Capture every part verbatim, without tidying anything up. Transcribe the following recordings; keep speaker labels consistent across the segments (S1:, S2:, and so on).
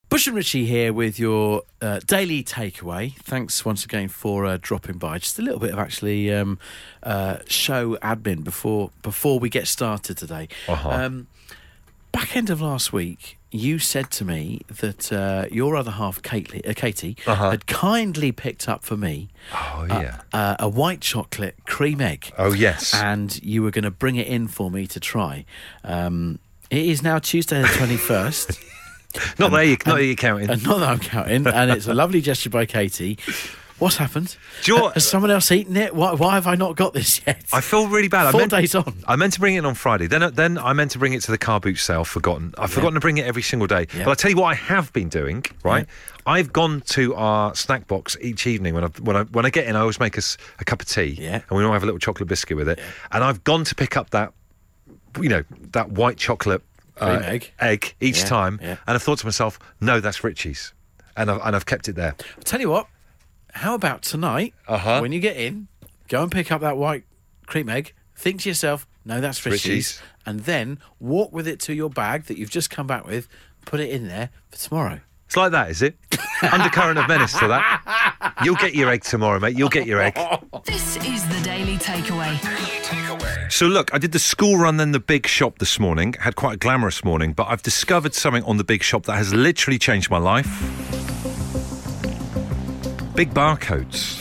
S1: Bush and Richie here with your uh, daily takeaway. Thanks once again for uh, dropping by. Just a little bit of actually um, uh, show admin before before we get started today.
S2: Uh-huh. Um,
S1: back end of last week, you said to me that uh, your other half, Katie, uh, Katie
S2: uh-huh.
S1: had kindly picked up for me
S2: oh, yeah.
S1: uh, uh, a white chocolate cream egg.
S2: Oh, yes.
S1: And you were going to bring it in for me to try. Um, it is now Tuesday the twenty-first.
S2: Not
S1: and,
S2: that you,
S1: and,
S2: not that you're counting.
S1: And not that I'm counting. And it's a lovely gesture by Katie. What's happened?
S2: Do you know what?
S1: Has someone else eaten it? Why, why have I not got this yet?
S2: I feel really bad.
S1: Four
S2: I meant,
S1: days on.
S2: I meant to bring it on Friday. Then then I meant to bring it to the car boot sale, forgotten. I've yeah. forgotten to bring it every single day. Yeah. But I'll tell you what I have been doing, right? Yeah. I've gone to our snack box each evening. When I when I, when I get in, I always make us a, a cup of tea.
S1: Yeah.
S2: And we all have a little chocolate biscuit with it.
S1: Yeah.
S2: And I've gone to pick up that, you know, that white chocolate
S1: cream
S2: uh,
S1: egg.
S2: egg each
S1: yeah.
S2: time.
S1: Yeah.
S2: And I've thought to myself, no, that's Richie's. And I've, and I've kept it there.
S1: I'll tell you what. How about tonight,
S2: uh-huh.
S1: when you get in, go and pick up that white cream egg, think to yourself, no, that's Richie's,
S2: Richie's.
S1: and then walk with it to your bag that you've just come back with, put it in there for tomorrow.
S2: It's like that, is it? Undercurrent of menace to that. You'll get your egg tomorrow, mate. You'll get your egg.
S3: This is the Daily Takeaway.
S4: Daily Takeaway.
S2: So look, I did the school run, then the big shop this morning. Had quite a glamorous morning, but I've discovered something on the big shop that has literally changed my life. Big barcodes.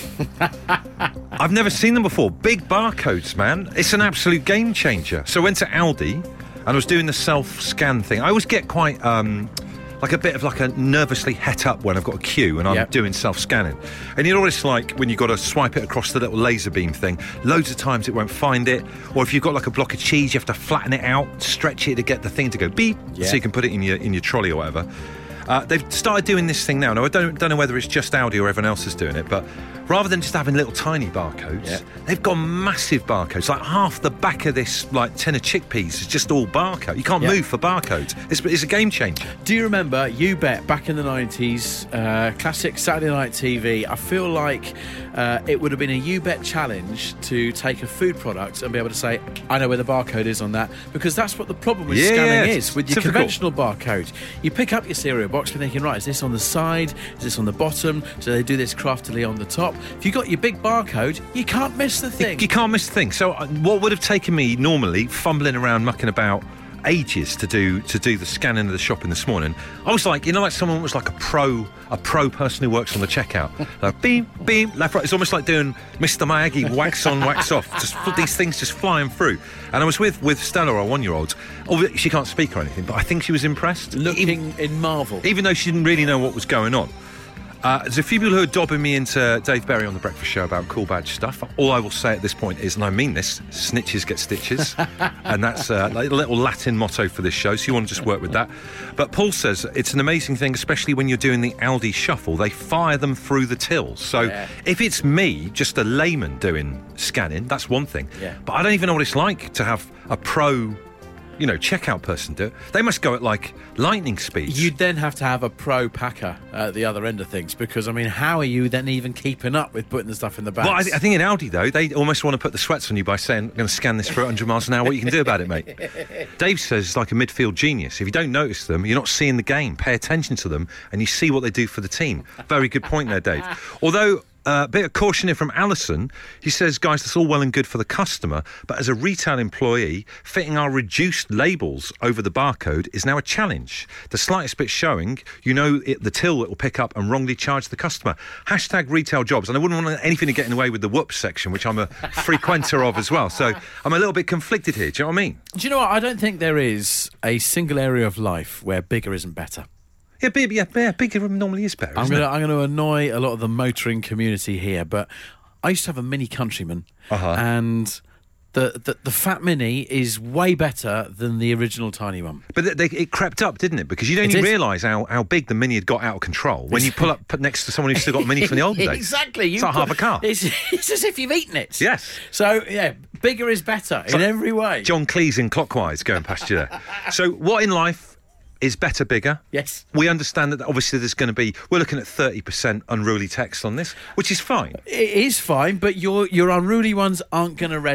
S2: I've never seen them before. Big barcodes, man. It's an absolute game changer. So I went to Aldi and I was doing the self-scan thing. I always get quite... Um, like a bit of like a nervously het up when I've got a queue and I'm
S1: yep.
S2: doing self-scanning. And you know what it's like when you've got to swipe it across the little laser beam thing. Loads of times it won't find it. Or if you've got like a block of cheese, you have to flatten it out, stretch it to get the thing to go beep,
S1: yeah.
S2: so you can put it in your in your trolley or whatever. Uh, they've started doing this thing now. Now, I don't, don't know whether it's just Aldi or everyone else is doing it, but rather than just having little tiny barcodes,
S1: yeah.
S2: they've got massive barcodes. Like half the back of this like tin of chickpeas is just all barcode. You can't
S1: yeah.
S2: move for barcodes. It's, it's a game changer.
S1: Do you remember You Bet back in the nineties, uh, classic Saturday night T V? I feel like uh, it would have been a You Bet challenge to take a food product and be able to say, I know where the barcode is on that, because that's what the problem with
S2: yeah,
S1: scanning
S2: yeah,
S1: is with your
S2: difficult. Conventional
S1: barcode. You pick up your cereal box and thinking, right, is this on the side? Is this on the bottom? So they do this craftily on the top. If you got your big barcode, you can't miss the thing.
S2: You, you can't miss the thing. So uh, what would have taken me normally, fumbling around, mucking about, ages to do to do the scanning of the shopping this morning, I was like, you know, like someone was like a pro, a pro person who works on the checkout. Like beam, beam, left, right. It's almost like doing Mister Miyagi, wax on, wax off. Just these things just flying through. And I was with with Stella, our one-year-old. Oh, she can't speak or anything, but I think she was impressed,
S1: looking
S2: even,
S1: in marvel,
S2: even though she didn't really know what was going on. Uh, there's a few people who are dobbing me into Dave Berry on The Breakfast Show about cool badge stuff. All I will say at this point is, and I mean this, snitches get stitches. And that's uh, like a little Latin motto for this show, so you want to just work with that. But Paul says it's an amazing thing, especially when you're doing the Aldi shuffle. They fire them through the tills. So
S1: yeah.
S2: if it's me, just a layman doing scanning, that's one thing.
S1: Yeah.
S2: But I don't even know what it's like to have a pro... you know, checkout person do it. They must go at like lightning speed.
S1: You'd then have to have a pro packer at the other end of things, because I mean, how are you then even keeping up with putting the stuff in the bags?
S2: Well, I, th- I think in Aldi though, they almost want to put the sweats on you by saying, "I'm going to scan this for one hundred miles an hour. What you can do about it, mate?" Dave says it's like a midfield genius. If you don't notice them, you're not seeing the game. Pay attention to them, and you see what they do for the team. Very good point there, Dave. Although. A uh, bit of caution here from Alison. He says, guys, that's all well and good for the customer, but as a retail employee, fitting our reduced labels over the barcode is now a challenge. The slightest bit showing, you know, it, the till it will pick up and wrongly charge the customer. Hashtag retail jobs. And I wouldn't want anything to get in the way with the whoops section, which I'm a frequenter of as well. So I'm a little bit conflicted here. Do you know what I mean?
S1: Do you know what? I don't think there is a single area of life where bigger isn't better.
S2: Yeah, big, yeah, yeah, bigger normally is better.
S1: I'm
S2: isn't
S1: going
S2: it?
S1: I'm going to annoy a lot of the motoring community here, but I used to have a Mini Countryman,
S2: uh-huh.
S1: and the, the the Fat Mini is way better than the original tiny one.
S2: But they, it crept up, didn't it? Because you'd only realise how, how big the Mini had got out of control when you pull up put next to someone who's still got a Mini from the old days.
S1: Exactly. You
S2: it's like
S1: put,
S2: half a car.
S1: It's, it's as if you've eaten it.
S2: Yes.
S1: So, yeah, bigger is better
S2: so
S1: in every way.
S2: John Cleese in Clockwise going past you there. So what in life is better bigger?
S1: Yes.
S2: We understand that obviously there's going to be, we're looking at thirty percent unruly text on this, which is fine.
S1: It is fine, but your your unruly ones aren't going to red out.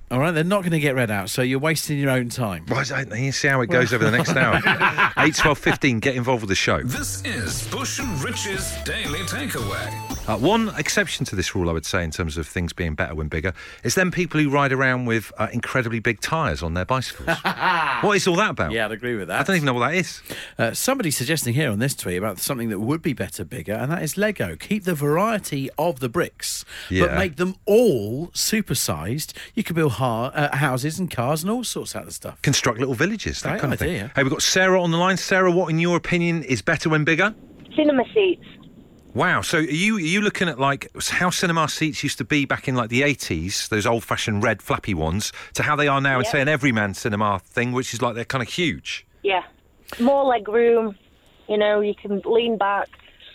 S1: All right, they're not going to get read out, so you're wasting your own time.
S2: Well, you see how it goes over the next hour. eight, twelve, fifteen, get involved with the show.
S4: This is Bush and Rich's Daily Takeaway.
S2: Uh, one exception to this rule, I would say, in terms of things being better when bigger, is them people who ride around with uh, incredibly big tyres on their bicycles. What is all that about?
S1: Yeah, I'd agree with that.
S2: I don't even know what that is.
S1: Uh, somebody's suggesting here on this tweet about something that would be better, bigger, and that is Lego. Keep the variety of the bricks,
S2: Yeah.
S1: but make them all supersized. You could build ha- uh, houses and cars and all sorts of other stuff.
S2: Construct little villages, that
S1: Great
S2: kind of thing.
S1: idea.
S2: Hey, we've got Sarah on the line. Sarah, what, in your opinion, is better when bigger?
S5: Cinema seats.
S2: Wow, so are you are you looking at like how cinema seats used to be back in like the eighties, those old-fashioned red flappy ones, to how they are now in,
S5: Yeah.
S2: say, an everyman cinema thing, which is like they're kind of huge?
S5: Yeah. More leg room. You know, you can lean back.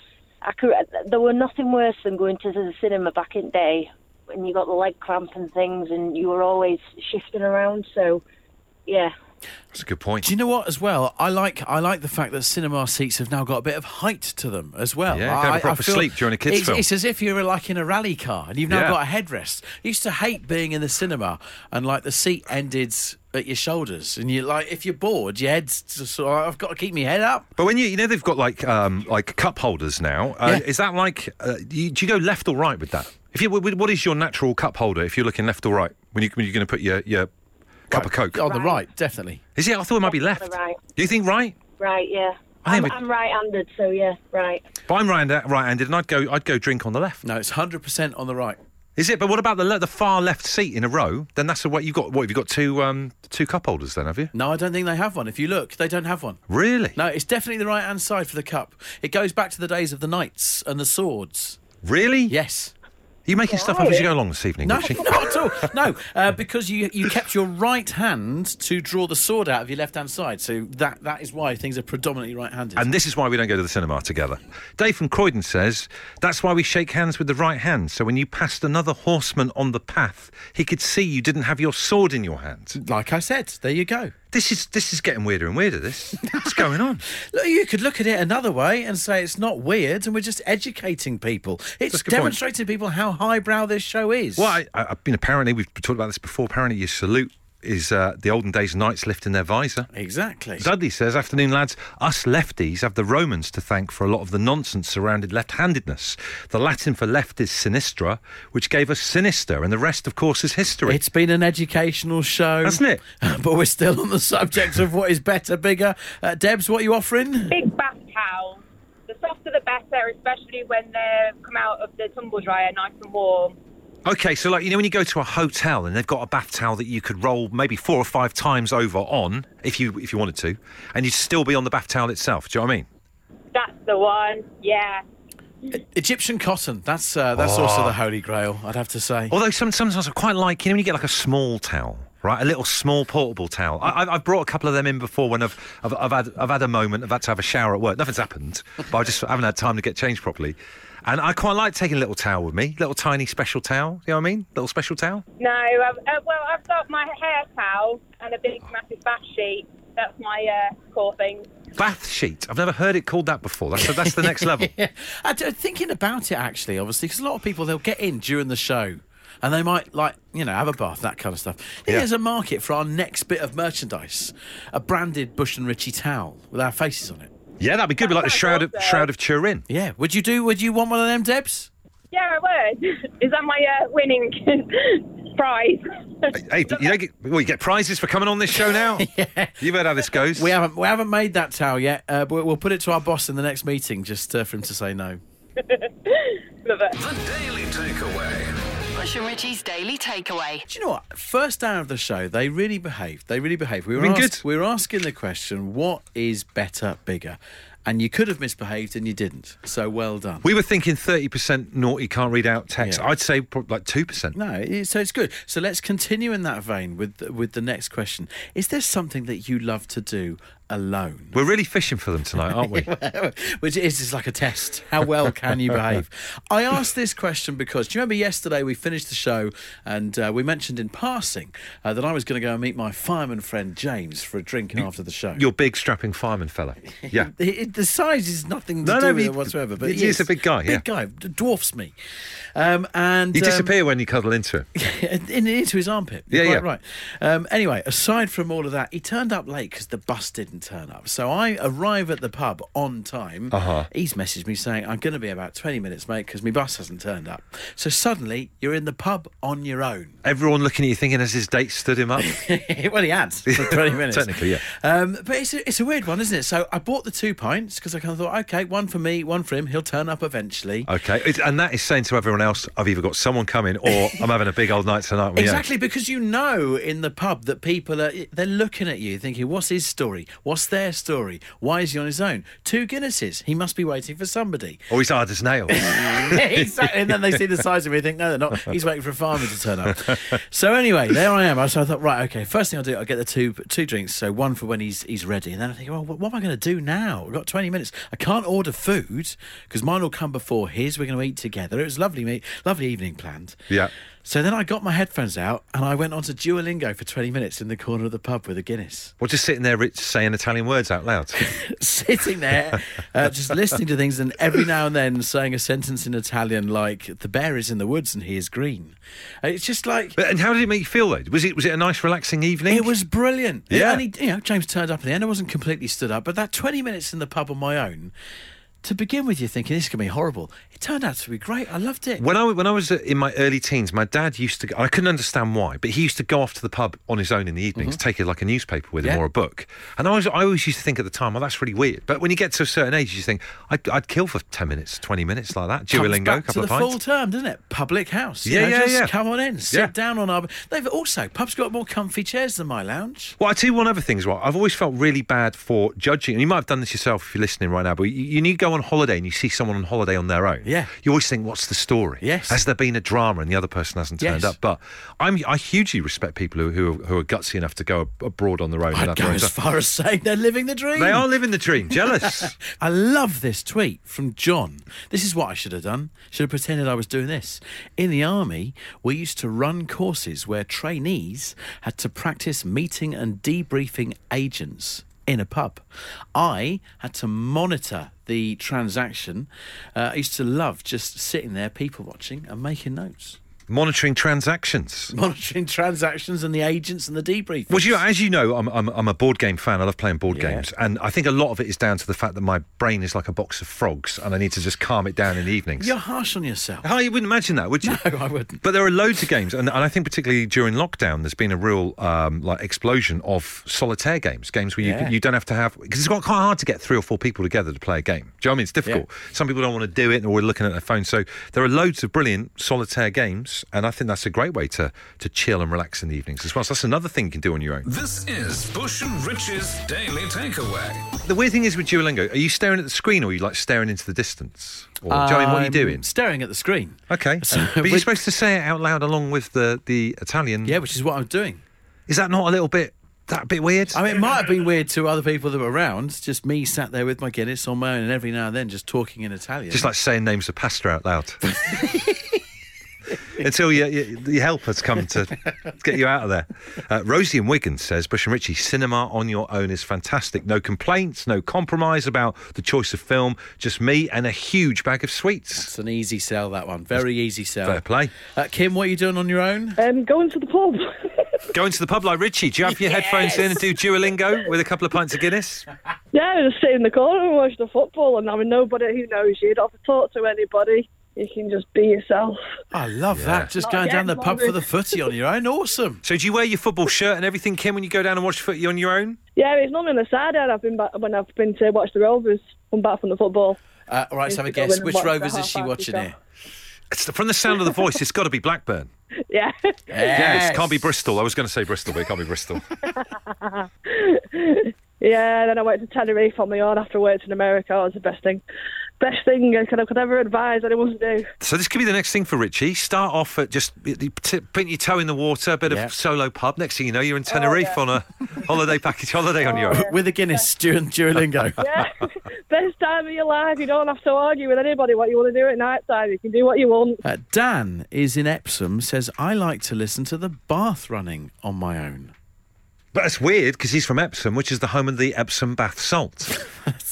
S5: I could, there were nothing worse than going to the cinema back in the day when you got the leg cramp and things and you were always shifting around. So, yeah.
S2: That's a good point.
S1: Do you know what, as well? I like I like the fact that cinema seats have now got a bit of height to them as well.
S2: Yeah,
S1: I,
S2: go to
S1: I- I
S2: proper
S1: feel
S2: sleep during a kids'
S1: it's,
S2: film.
S1: It's as if you're like in a rally car and you've now
S2: Yeah.
S1: got a headrest. I used to hate being in the cinema and like the seat ended at your shoulders and you like if you're bored, your head's just sort of, I've got to keep my head up.
S2: But when you you know they've got like um, like cup holders now, uh,
S1: Yeah.
S2: is that like uh, you, do you go left or right with that? If you wh- what is your natural cup holder if you're looking left or right when you when you're going to put your your cup of Coke?
S1: On the right, definitely.
S2: Is it? I thought it might be left.
S5: The right.
S2: Do you think right?
S5: Right, yeah.
S2: I
S5: I'm,
S2: think we-
S5: I'm right-handed, so yeah, right.
S2: But I'm right right-handed, and I'd go I'd go drink on the left.
S1: No, it's one hundred percent on the right.
S2: Is it? But what about the le- the far left seat in a row? Then that's the way you've got. What have you got? Two um two cup holders then, have you?
S1: No, I don't think they have one. If you look, they don't have one.
S2: Really?
S1: No, it's definitely the right-hand side for the cup. It goes back to the days of the knights and the swords.
S2: Really?
S1: Yes.
S2: Are you making stuff up as you go along this evening,
S1: No,
S2: Richie?
S1: not at all. No, uh, because you you kept your right hand to draw the sword out of your left-hand side. So that that is why things are predominantly right-handed.
S2: And this is why we don't go to the cinema together. Dave from Croydon says, that's why we shake hands with the right hand, so when you passed another horseman on the path, he could see you didn't have your sword in your hand.
S1: like I said, there you go.
S2: This is this is getting weirder and weirder, this. What's going on?
S1: Look, you could look at it another way and say it's not weird, and we're just educating people. It's
S2: That's a good point.
S1: demonstrating to people how highbrow this show is.
S2: Well, I, I, I've been apparently, we've talked about this before, apparently your salute is uh, the olden days knights lifting their visor.
S1: Exactly.
S2: Dudley says, afternoon lads, us lefties have the Romans to thank for a lot of the nonsense surrounding left-handedness. The Latin for left is sinistra, which gave us sinister, and the rest, of course, is history.
S1: It's been an educational show.
S2: Hasn't it?
S1: But we're still on the subject of what is better, bigger. Uh, Debs, what are you offering?
S6: Big bath towels. The softer the better, especially when they come out of the tumble dryer nice and warm.
S2: Okay, so like, you know, when you go to a hotel and they've got a bath towel that you could roll maybe four or five times over on, if you if you wanted to, and you'd still be on the bath towel itself. Do you know what I mean?
S6: That's the one, yeah.
S1: Egyptian cotton. That's uh, that's
S2: Oh.
S1: also the holy grail, I'd have to say.
S2: Although some, sometimes I quite like, you know, when you get like a small towel, right? A little small portable towel. I, I've- I've brought a couple of them in before when I've, I've I've had I've had a moment. I've had to have a shower at work. Nothing's happened, but I just haven't had time to get changed properly. And I quite like taking a little towel with me, little tiny special towel. You know what I mean? Little special towel.
S6: No, I've, uh, well, I've got my hair towel and a big, massive bath sheet. That's my uh, core thing.
S2: Bath sheet. I've never heard it called that before. That's that's the next level.
S1: Yeah. I d- thinking about it, actually, obviously, because a lot of people, they'll get in during the show and they might, like, you know, have a bath, that kind of stuff.
S2: Yeah.
S1: There's a market for our next bit of merchandise, a branded Bush and Richie towel with our faces on it.
S2: Yeah, that'd be good. But like the
S6: That
S2: shroud of
S6: sounds awesome.
S2: shroud of Turin.
S1: Yeah. Would you do, would you want one of them, Debs?
S6: Yeah, I would. Is that my uh, winning prize?
S2: Hey, you don't get well, you get prizes for coming on this show now.
S1: Yeah.
S2: You've heard how this goes.
S1: We haven't, we haven't made that towel yet, uh, but we'll put it to our boss in the next meeting just uh, for him to say no.
S6: Love it.
S4: The Daily Takeaway.
S3: Bush and Richie's Daily Takeaway.
S1: Do you know what? First hour of the show, they really behaved. They really behaved. We were,
S2: Been
S1: asked-
S2: good.
S1: we were asking the question, what is better, bigger? And you could have misbehaved and you didn't. So well done.
S2: We were thinking thirty percent naughty, can't read out text.
S1: Yeah.
S2: I'd say probably like two percent.
S1: No, it- so it's good. So let's continue in that vein with with the next question. Is there something that you love to do alone.
S2: We're really fishing for them tonight, aren't we?
S1: Which is just like a test. How well can you behave? I asked this question because, do you remember yesterday we finished the show and uh, we mentioned in passing uh, that I was going to go and meet my fireman friend James for a drink after the show.
S2: Your big strapping fireman fella. Yeah.
S1: It- it- the size is nothing to
S2: No,
S1: do
S2: no,
S1: with
S2: he-
S1: it whatsoever. But
S2: he
S1: he
S2: is a big guy,
S1: Big
S2: yeah.
S1: guy, d- dwarfs me. Um, and
S2: You
S1: um,
S2: disappear when you cuddle into him.
S1: in, into his armpit.
S2: Yeah,
S1: Quite
S2: yeah.
S1: right. Um, anyway, aside from all of that, he turned up late because the bus didn't turn up. So I arrive at the pub on time.
S2: Uh-huh.
S1: He's messaged me saying, I'm going to be about twenty minutes, mate, because my bus hasn't turned up. So suddenly, you're in the pub on your own.
S2: Everyone looking at you thinking, has his date stood him up?
S1: Well, he had for twenty minutes.
S2: Technically, yeah.
S1: Um, but it's a, it's a weird one, isn't it? So I bought the two pints because I kind of thought, OK, one for me, one for him. He'll turn up eventually.
S2: Okay. It's, and that is saying to everyone else, I've either got someone coming or I'm having a big old night tonight. with
S1: Exactly, because you know in the pub that people are, they're looking at you thinking, what's his story? What's their story? Why is he on his own? Two Guinnesses. He must be waiting for somebody.
S2: Or he's hard as nails.
S1: Exactly. And then they see the size of me and think, no, they're not. He's waiting for a farmer to turn up. So anyway, there I am. So I thought, right, okay, first thing I'll do, I'll get the two two drinks. So one for when he's he's ready. And then I think, well, what, what am I going to do now? I've got twenty minutes. I can't order food because mine will come before his. We're going to eat together. It was lovely, meet, lovely evening planned.
S2: Yeah.
S1: So then I got my headphones out and I went on to Duolingo for twenty minutes in the corner of the pub with a Guinness.
S2: Or just sitting there Rich, saying Italian words out loud.
S1: Sitting there, uh, just listening to things and every now and then saying a sentence in Italian like, the bear is in the woods and he is green. Uh, It's just like...
S2: But, and how did it make you feel, though? Was it was it a nice, relaxing evening?
S1: It was brilliant.
S2: Yeah.
S1: And he, you know, James turned up at the end. I wasn't completely stood up, but that twenty minutes in the pub on my own, to begin with, you're thinking this is going to be horrible. It turned out to be great. I loved it.
S2: When I, when I was uh, in my early teens, my dad used to go, I couldn't understand why, but he used to go off to the pub on his own in the evenings, take it like a newspaper with him
S1: Yeah.
S2: or a book. And I, was, I always used to think at the time, well, that's really weird. But when you get to a certain age, you just think, I'd, I'd kill for ten minutes, twenty minutes like that.
S1: Comes
S2: Duolingo, a
S1: back to
S2: couple
S1: the
S2: of
S1: full
S2: pints.
S1: term, doesn't it? Public house. You
S2: Yeah,
S1: know,
S2: yeah,
S1: just
S2: yeah.
S1: come on in, sit
S2: Yeah.
S1: down on our... They've also, pubs got more comfy chairs than my lounge.
S2: Well, I tell you one other thing as well. I've always felt really bad for judging, and you might have done this yourself if you're listening right now, but you, you need to go on holiday and you see someone on holiday on their own.
S1: Yeah.
S2: You always think, what's the story?
S1: Yes.
S2: Has there been a drama and the other person hasn't turned
S1: Yes.
S2: up? But I'm, I hugely respect people who, who, who are gutsy enough to go ab- abroad on their own. and
S1: I'd
S2: have
S1: go
S2: their own
S1: as
S2: stuff.
S1: far as saying they're living the dream.
S2: They are living the dream. Jealous.
S1: I love this tweet from John. This is what I should have done. Should have pretended I was doing this. In the army, we used to run courses where trainees had to practice meeting and debriefing agents in a pub. I had to monitor the transaction. Uh, I used to love just sitting there, people watching and making notes.
S2: Monitoring transactions.
S1: Monitoring transactions and the agents and the debriefings.
S2: Well, you know, as you know, I'm, I'm, I'm a board game fan. I love playing board
S1: Yeah.
S2: games. And I think a lot of it is down to the fact that my brain is like a box of frogs and I need to just calm it down in the evenings.
S1: You're harsh on yourself.
S2: Oh, you wouldn't imagine that, would you?
S1: No, I wouldn't.
S2: But there are loads of games, and, and I think particularly during lockdown, there's been a real um, like explosion of solitaire games, games where you
S1: Yeah.
S2: you don't have to have, because it's quite quite hard to get three or four people together to play a game. Do you know what I mean? It's difficult. Some people don't want to do it, or we're looking at their phone. So there are loads of brilliant solitaire games, and I think that's a great way to to chill and relax in the evenings as well. So that's another thing you can do on your own.
S4: This is Bush and Rich's Daily Takeaway.
S2: The weird thing is with Duolingo, are you staring at the screen or are you like staring into the distance? Or, do you know what I mean? What are you
S1: I'm
S2: doing?
S1: Staring at the screen.
S2: Okay,
S1: So,
S2: but you're
S1: with-
S2: supposed to say it out loud along with the the Italian.
S1: Yeah, which is what I'm doing.
S2: Is that not a little bit that a bit weird?
S1: I mean, it might have been weird to other people that were around, just me sat there with my Guinness on my own and every now and then just talking in Italian.
S2: Just like saying names of pasta out loud. Until your, your, your helpers come to get you out of there. Uh, Rosie in Wigan says, Bush and Richie, cinema on your own is fantastic. No complaints, no compromise about the choice of film. Just me and a huge bag of sweets.
S1: It's an easy sell, that one. Very easy sell.
S2: Fair play.
S1: Uh, Kim, what are you doing on your own?
S7: Um, going to the pub.
S2: Going to the pub like Richie. Do you have your headphones in and do Duolingo with a couple of pints of Guinness?
S7: Yeah, just sit in the corner and watch the football and having nobody who knows you. You don't have to talk to anybody. You can just be yourself.
S1: I love
S2: Yeah.
S1: that. Just
S7: Not
S1: going
S7: yet,
S1: down the pub
S7: Bobby.
S1: for the footy on your own. Awesome.
S2: So do you wear your football shirt and everything, Kim, when you go down and watch footy on your own?
S7: Yeah, it's not on the side. I've been back when I've been to watch the Rovers. Come back from the football.
S1: Uh, all right, let's have a
S7: Used to go
S1: guess.
S7: in and
S1: Which
S7: watch the
S1: Rovers is she
S7: half-hour
S1: watching
S7: show.
S1: here?
S2: It's, from the sound of the voice, it's got to be Blackburn.
S7: Yeah.
S2: Yes, can't be Bristol. I was going to say Bristol, but it can't be Bristol.
S7: Yeah, then I went to Tenerife on my own after I worked in America. That was the best thing. best thing I could, I could ever advise anyone to do.
S2: So this could be the next thing for Richie. Start off at just t- putting your toe in the water, a bit
S1: Yeah.
S2: of solo pub. Next thing you know, you're in Tenerife
S7: yeah.
S2: on a holiday package holiday on your own.
S1: With a Guinness during Duolingo.
S7: Yeah, best time of your life. You don't have to argue with anybody what you want to do at night time. You can do what you want.
S1: Uh, Dan is in Epsom, says, I like to listen to the bath running on my own.
S2: But it's weird because he's from Epsom, which is the home of the Epsom bath salt.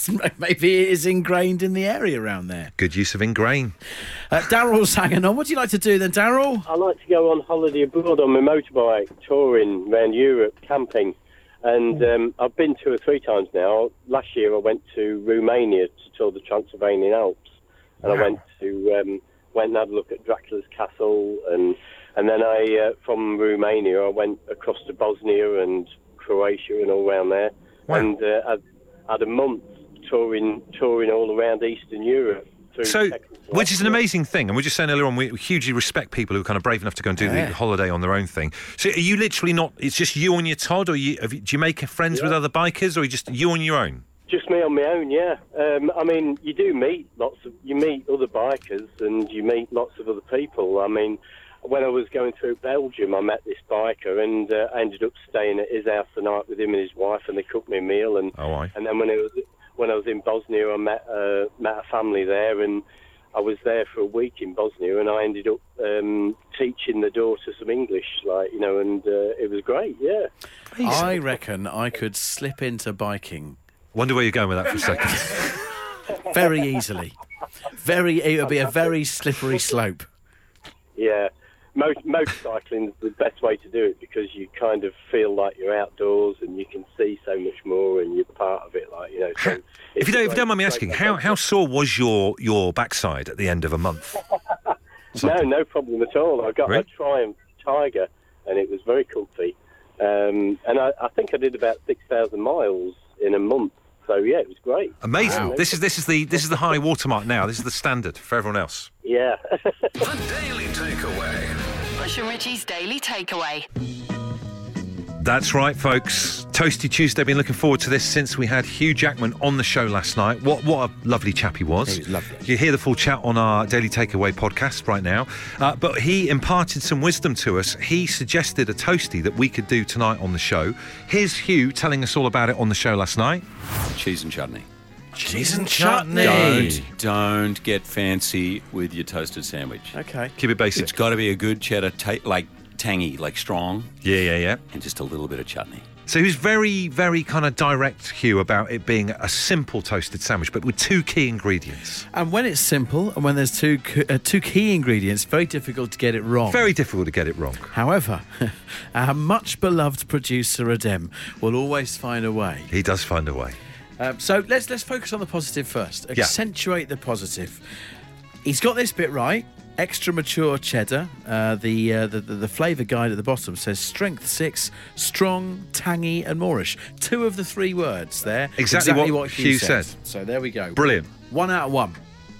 S1: Maybe it is ingrained in the area around there.
S2: Good use of ingrain.
S1: Uh, Daryl's hanging on. What do you like to do then, Daryl?
S8: I like to go on holiday abroad on my motorbike, touring around Europe, camping. And um, I've been two or three times now. Last year I went to Romania to tour the Transylvanian Alps. And
S2: Wow.
S8: I went to um, went and had a look at Dracula's castle. And, and then I, uh, from Romania, I went across to Bosnia and Croatia and all around there.
S2: Wow.
S8: And uh, I had a month touring touring all around Eastern Europe. through
S2: So,
S8: Czechoslovakia.
S2: which is an amazing thing. And we're just saying earlier on, we hugely respect people who are kind of brave enough to go and do
S1: Yeah.
S2: the holiday on their own thing. So are you literally not, it's just you and your Todd, or you, have you, do you make friends with other bikers, or are you just you on your own?
S8: Just me on my own, yeah. Um, I mean, you do meet lots of, you meet other bikers and you meet lots of other people. I mean, when I was going through Belgium, I met this biker and uh, I ended up staying at his house the night with him and his wife, and they cooked me a meal. And
S2: Oh, aye.
S8: and then when it was when I was in Bosnia, I met uh, met a family there, and I was there for a week in Bosnia, and I ended up um, teaching the daughter some English, like you know, and uh, it was great, yeah.
S1: I reckon I could slip into biking
S2: Wonder where you're going with that for a second.
S1: very easily. Very, it would be a very slippery slope.
S8: Yeah, Mo- motorcycling is the best way to do it because you kind of feel like you're outdoors and you can see so much more and you're part of it, like you know. So
S2: If you don't, if you don't mind me asking, how, how sore was your, your backside at the end of a month?
S8: No, no problem at all. I got
S2: Really?
S8: a Triumph Tiger and it was very comfy. Um, and I, I think I did about six thousand miles in a month. So yeah, it was great.
S2: Amazing. This is this is the this is the high watermark now. This is the standard for everyone else.
S8: Yeah.
S4: The Daily Takeaway.
S3: Bush and Richie's Daily Takeaway.
S2: That's right, folks. Toasty Tuesday. Been looking forward to this since we had Hugh Jackman on the show last night. What what a lovely chap he was.
S1: He was lovely.
S2: You hear the full chat on our Daily Takeaway podcast right now. Uh, but he imparted some wisdom to us. He suggested a toasty that we could do tonight on the show. Here's Hugh telling us all about it on the show last night.
S9: Cheese and chutney.
S1: Cheese and chutney.
S9: Don't, don't get fancy with your toasted sandwich.
S1: Okay.
S2: Keep it basic.
S9: It's got to be a good cheddar, ta- like tangy, like strong,
S2: Yeah, yeah, yeah.
S9: and just a little bit of chutney.
S2: So he was very, very kind of direct, Hugh, about it being a simple toasted sandwich, but with two key ingredients.
S1: And when it's simple and when there's two c- uh, two key ingredients, very difficult to get it wrong.
S2: Very difficult to get it wrong.
S1: However, our much beloved producer Adem will always find a way.
S2: He does find a way.
S1: Um, so let's let's focus on the positive first. Accentuate the positive. He's got this bit right. Extra mature cheddar. Uh, the, uh, the the the flavour guide at the bottom says strength six, strong, tangy, and Moorish. Two of the three words there.
S2: Exactly what
S1: Hugh,
S2: Hugh
S1: said.
S2: said.
S1: So there we go.
S2: Brilliant.
S1: One out of one.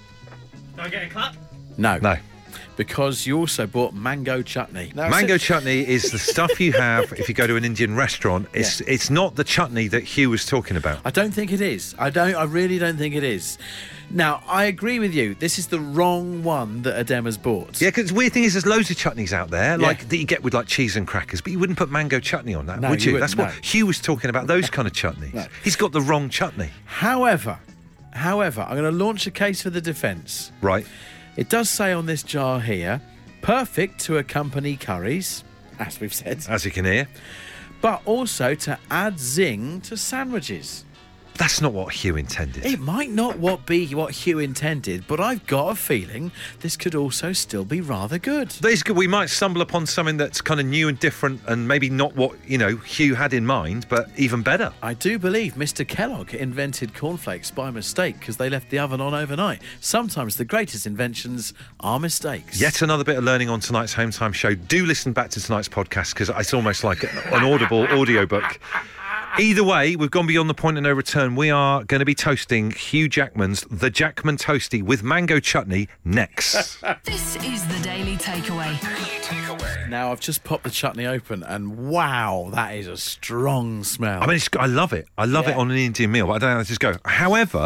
S10: Do I get a clap?
S1: No.
S2: No.
S1: Because you also bought mango chutney. Now,
S2: Mango
S1: si-
S2: chutney is the stuff you have if you go to an Indian restaurant. It's it's not the chutney that Hugh was talking about.
S1: I don't think it is. I don't. I really don't think it is. Now, I agree with you. This is the wrong one that Adem has bought.
S2: Yeah, because the weird thing is there's loads of chutneys out there,
S1: Yeah.
S2: like that you get with like cheese and crackers, but you wouldn't put mango chutney on that,
S1: No,
S2: would
S1: you
S2: you?
S1: wouldn't,
S2: That's what
S1: no.
S2: Hugh was talking about, those kind of chutneys.
S1: No.
S2: He's got the wrong chutney.
S1: However, however, I'm going to launch a case for the defence.
S2: Right.
S1: It does say on this jar here, perfect to accompany curries, as we've said,
S2: As you can hear.
S1: but also to add zing to sandwiches.
S2: That's not what Hugh intended.
S1: It might not what be what Hugh intended, but I've got a feeling this could also still be rather good.
S2: This could- we might stumble upon something that's kind of new and different and maybe not what, you know, Hugh had in mind, but even better.
S1: I do believe Mister Kellogg invented cornflakes by mistake because they left the oven on overnight. Sometimes the greatest inventions are mistakes.
S2: Yet another bit of learning on tonight's Home Time show. Do listen back to tonight's podcast because it's almost like an audible audiobook. Either way, we've gone beyond the point of no return. We are going to be toasting Hugh Jackman's The Jackman Toasty with mango chutney next.
S3: This is the Daily Takeaway.
S4: Daily Takeaway.
S1: Now, I've just popped the chutney open and wow, that is a strong smell.
S2: I mean, it's, I love it. I love
S1: Yeah.
S2: it on an Indian meal, but I don't know how to just go. However,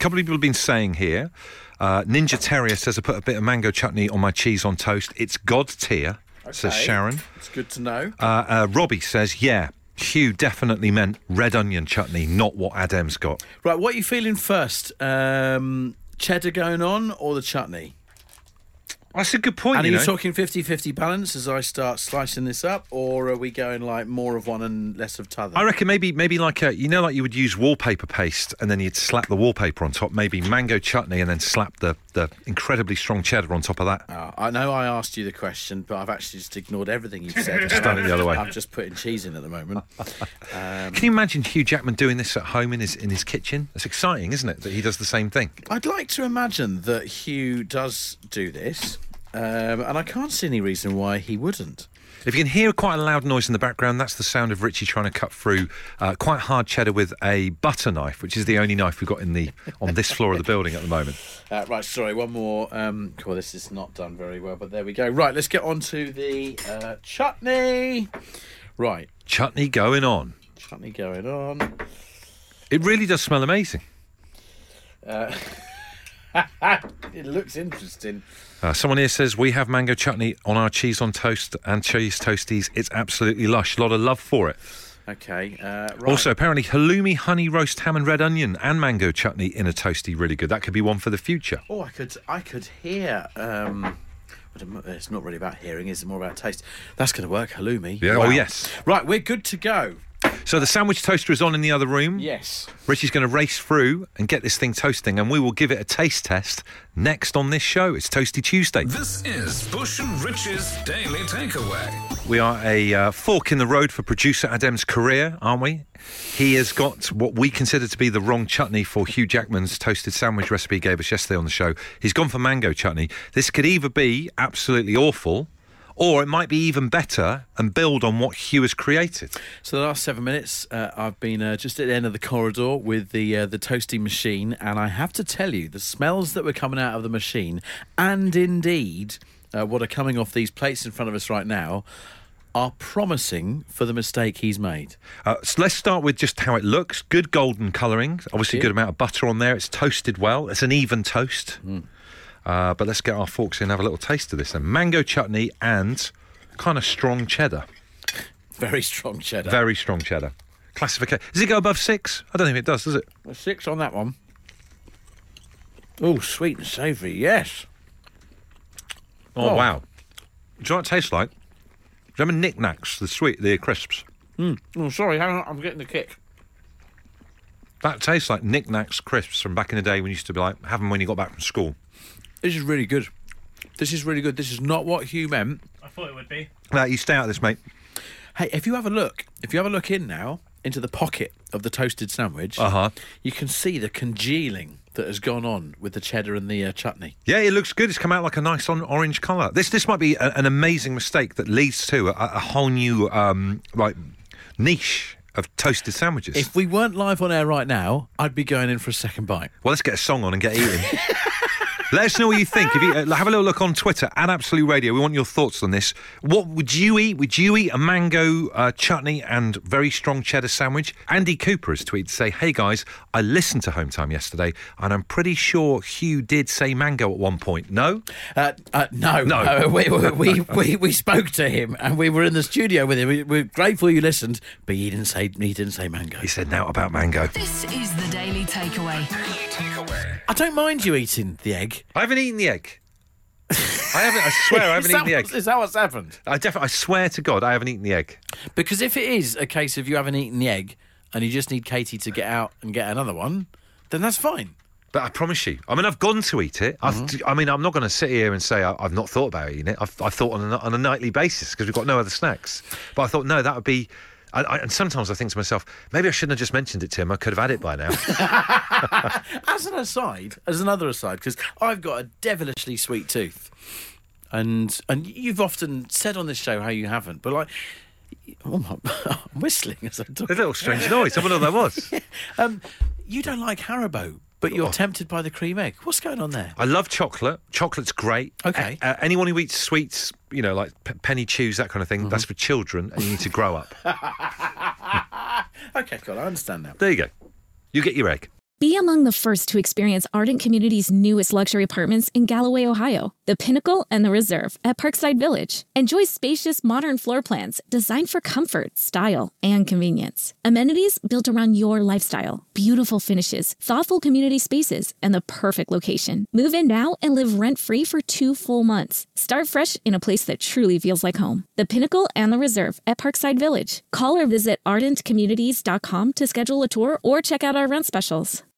S2: couple of people have been saying here. Uh, Ninja Terrier says I put a bit of mango chutney on my cheese on toast. It's God tier,
S1: Okay.
S2: says Sharon.
S1: It's good to know.
S2: Uh, uh, Robbie says, yeah, Hugh definitely meant red onion chutney, not what Adem's got.
S1: Right, what are you feeling first? Um, cheddar going on or the chutney?
S2: That's a good point,
S1: And
S2: you
S1: are you
S2: know.
S1: talking fifty-fifty balance as I start slicing this up, or are we going like more of one and less of t'other?
S2: I reckon maybe maybe like a, you know, like you would use wallpaper paste and then you'd slap the wallpaper on top, maybe mango chutney and then slap the, the incredibly strong cheddar on top of that.
S1: Oh, I know I asked you the question, but I've actually just ignored everything you've said.
S2: Just done it the other way.
S1: I'm just putting cheese in at the moment. Um,
S2: Can you imagine Hugh Jackman doing this at home in his in his kitchen? It's exciting, isn't it, that he does the same thing?
S1: I'd like to imagine that Hugh does do this, um, and I can't see any reason why he wouldn't.
S2: If you can hear quite a loud noise in the background, that's the sound of Richie trying to cut through uh, quite hard cheddar with a butter knife, which is the only knife we've got in the on this floor of the building at the moment.
S1: Uh, right, sorry, one more. Um, well, this is not done very well, but there we go. Right, let's get on to the uh, chutney. Right.
S2: Chutney going on.
S1: Chutney going on.
S2: It really does smell amazing.
S1: Uh, it looks interesting.
S2: Uh, someone here says, we have mango chutney on our cheese on toast and cheese toasties. It's absolutely lush. A lot of love for it.
S1: Okay, uh, right.
S2: Also, apparently, halloumi, honey roast ham and red onion and mango chutney in a toasty, really good. That could be one for the future.
S1: Oh, I could, I could hear. Um, it's not really about hearing, is it? More about taste. That's going to work. Halloumi.
S2: Yeah.
S1: Wow.
S2: Oh, yes.
S1: Right, we're good to go.
S2: So the sandwich toaster is on in the other room.
S1: Yes.
S2: Richie's going to race through and get this thing toasting, and we will give it a taste test next on this show. It's Toasty Tuesday.
S4: This is Bush and Rich's Daily Takeaway.
S2: We are a uh, fork in the road for producer Adem's career, aren't we? He has got what we consider to be the wrong chutney for Hugh Jackman's toasted sandwich recipe he gave us yesterday on the show. He's gone for mango chutney. This could either be absolutely awful, or it might be even better and build on what Hugh has created.
S1: So the last seven minutes, uh, I've been uh, just at the end of the corridor with the uh, the toasty machine, and I have to tell you, the smells that were coming out of the machine, and indeed uh, what are coming off these plates in front of us right now, are promising for the mistake he's made.
S2: Uh, so let's start with just how it looks. Good golden colouring, obviously
S1: Yeah.
S2: good amount of butter on there. It's toasted well. It's an even toast.
S1: Mm.
S2: Uh, but let's get our forks in and have a little taste of this. And mango chutney and kind of strong cheddar.
S1: Very strong cheddar.
S2: Very strong cheddar. Classification. Does it go above six? I don't think it does, does it?
S1: A six on that one. Oh, sweet and savoury, yes.
S2: Oh,
S1: Oh.
S2: wow. Do you know what it tastes like? Do you remember Knick Knacks, the sweet, the crisps?
S1: Mm. Oh, sorry, hang on, I'm getting the kick.
S2: That tastes like Knick Knacks crisps from back in the day when you used to be like, have them when you got back from school.
S1: This is really good. This is really good. This is not what Hugh meant.
S10: I thought it would be.
S2: Now, you stay out of this, mate.
S1: Hey, if you have a look, if you have a look in now into the pocket of the toasted sandwich,
S2: Uh-huh.
S1: you can see the congealing that has gone on with the cheddar and the uh, chutney.
S2: Yeah, it looks good. It's come out like a nice on orange colour. This this might be a, an amazing mistake that leads to a, a whole new um, like niche of toasted sandwiches.
S1: If we weren't live on air right now, I'd be going in for a second bite.
S2: Well, let's get a song on and get eating. Let us know what you think. If you uh, have a little look on Twitter at Absolute Radio, we want your thoughts on this. What would you eat? Would you eat a mango uh, chutney and very strong cheddar sandwich? Andy Cooper has tweeted to say, "Hey guys, I listened to Home Time yesterday, and I'm pretty sure Hugh did say mango at one point. No,
S1: Uh, uh, no,
S2: No.
S1: Uh, we, we, we we spoke to him and we were in the studio with him. We, we're grateful you listened, but he didn't say he didn't say mango.
S2: he said now about mango.
S3: This is the Daily Takeaway.
S4: Daily Takeaway.
S1: I don't mind you eating the egg.
S2: I haven't eaten the egg. I haven't. I swear, I haven't
S1: is
S2: eaten
S1: that
S2: the egg.
S1: what's- Is that what's happened?
S2: I definitely. I swear to God, I haven't eaten the egg.
S1: Because if it is a case of you haven't eaten the egg and you just need Katie to get out and get another one, then that's fine.
S2: But I promise you, I mean, I've gone to eat it. I've, I mean, I'm not going to sit here and say I, I've not thought about eating it. I've, I've thought on a, on a nightly basis because we've got no other snacks. But I thought, no, that would be... I, I, and sometimes I think to myself, maybe I shouldn't have just mentioned it to him. I could have had it by now.
S1: As an aside, as another aside, because I've got a devilishly sweet tooth, and and you've often said on this show how you haven't, but like, oh my, I'm whistling as I talk.
S2: A little strange noise. I wonder what that was.
S1: Um, you don't like Haribo, but you're tempted by the cream egg. What's going on there?
S2: I love chocolate. Chocolate's great.
S1: Okay.
S2: Uh, anyone who eats sweets, you know, like p- penny chews, that kind of thing, that's for children and you need to grow up.
S1: Okay, cool. I understand now.
S2: There you go. You get your egg.
S11: Be among the first to experience Ardent Community's newest luxury apartments in Galloway, Ohio, the Pinnacle and the Reserve at Parkside Village. Enjoy spacious, modern floor plans designed for comfort, style, and convenience. Amenities built around your lifestyle, beautiful finishes, thoughtful community spaces, and the perfect location. Move in now and live rent-free for two full months. Start fresh in a place that truly feels like home. The Pinnacle and the Reserve at Parkside Village. Call or visit ardent communities dot com to schedule a tour or check out our rent specials.